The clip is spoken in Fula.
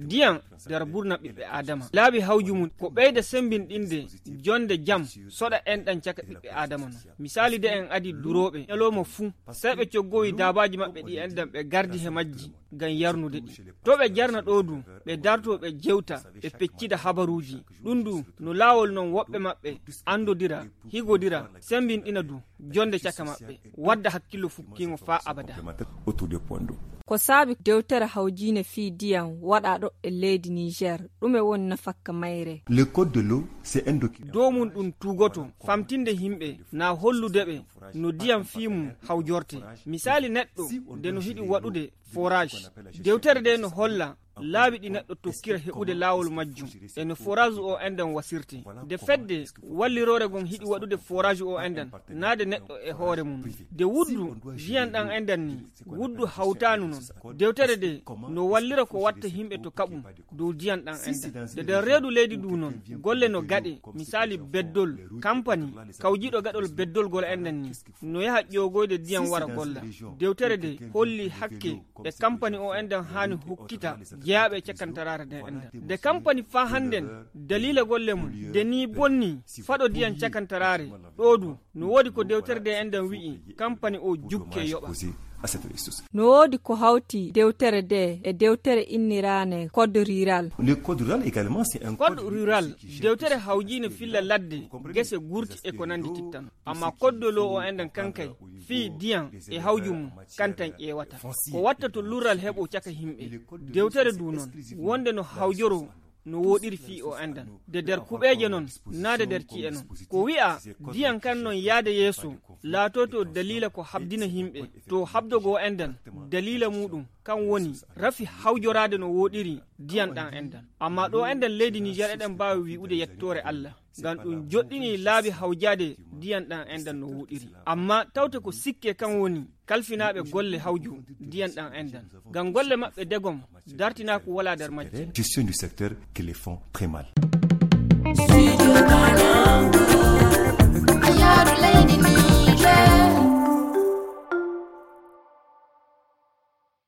diyan der burna ɓiɓɓe adama laabi hawju mum ko ɓeyda sembinɗinde jonde jam soɗa enɗan caka ɓiɓɓe adama no misali de en adi duroɓe ñalowma fuu sey ɓe coggoyi dabaji maɓɓe ɗi enɗan ɓe gardi he majji ngam yarnude ɗi to ɓe jarna ɗo du ɓe darto ɓe jewta ɓe peccida habaruji ɗum du no laawol non woɓɓe maɓɓe andodira higodira sembinɗina du jonde caka maɓɓe wadda hakkillo fukkingo fa abada ko saabi dewtere hawjine fi diyan waɗaɗo e leydi Niger ɗume woni nafakka mayre. Le code de l'eau c'est un document domum ɗum tugoto famtinde himɓe na holludeɓe no diyan fimu hawjorte misali neɗɗo nde no hiɗi waɗude forage dewtere de no holla laabi ɗi neɗɗo tokkira heɓude laawol majjum e no forage o enɗan wasirte de fedde wallirore gon hiɗi waɗude forage o enɗan naade neɗɗo e hoore mum de wuddu diyan ɗan enɗan ni wuddu hawtanu non dewtere de no wallira ko watta himɓe to kaɓum dow diyan ɗan enɗan de nder reedu leydi du noon golle no gaɗe misali beddol compagnie kawjiɗo gaɗol beddol gol enɗan ni no yaha ƴogoyde diyan wara golla dewtere de holli hakke e compagnie o enɗan hani hokkita jeyaɓe cakkantarare nde enɗan de compagnie fa hannden dalila golle mum de ni bonni faɗo diyan cakkantarare ɗo du no woodi ko dewtere de enɗan wi'i compagnie o jukke yoɓa no woodi ko hawti dewtere de e dewtere innirane code rural. Le code rural également c'est un code rural dewtere hawjine filla ladde gese gurti e ko nandi tittan amma code de l'eau o enɗan kankay fi diyan e hawju mum kantan ƴewata ko watta to lural heɓo caka himɓe dewtere du noon wonde no hawjoro no woɗiri fi o enɗan de nder kuɓeje noon naade nder ci'e noon ko wi'a diyan kan noon yaade yeeso laato to dalila ko habdina himɓe to habdogo enɗan dalila muɗum kan woni rafi hawjorade no woɗiri diyan ɗan enɗan amma ɗo enɗan leydi Niger eɗen mbawi wi'ude yettore Allah ngam ɗum joɗɗini laabi hawjade diyan ɗan enɗan no woɗiri amma tawte ko sikke kan woni kalfinaɓe golle hawju diyan ɗan enɗan ngam golle maɓɓe degom dartina ko wala nder majje gestion du secteur qui les font très mal.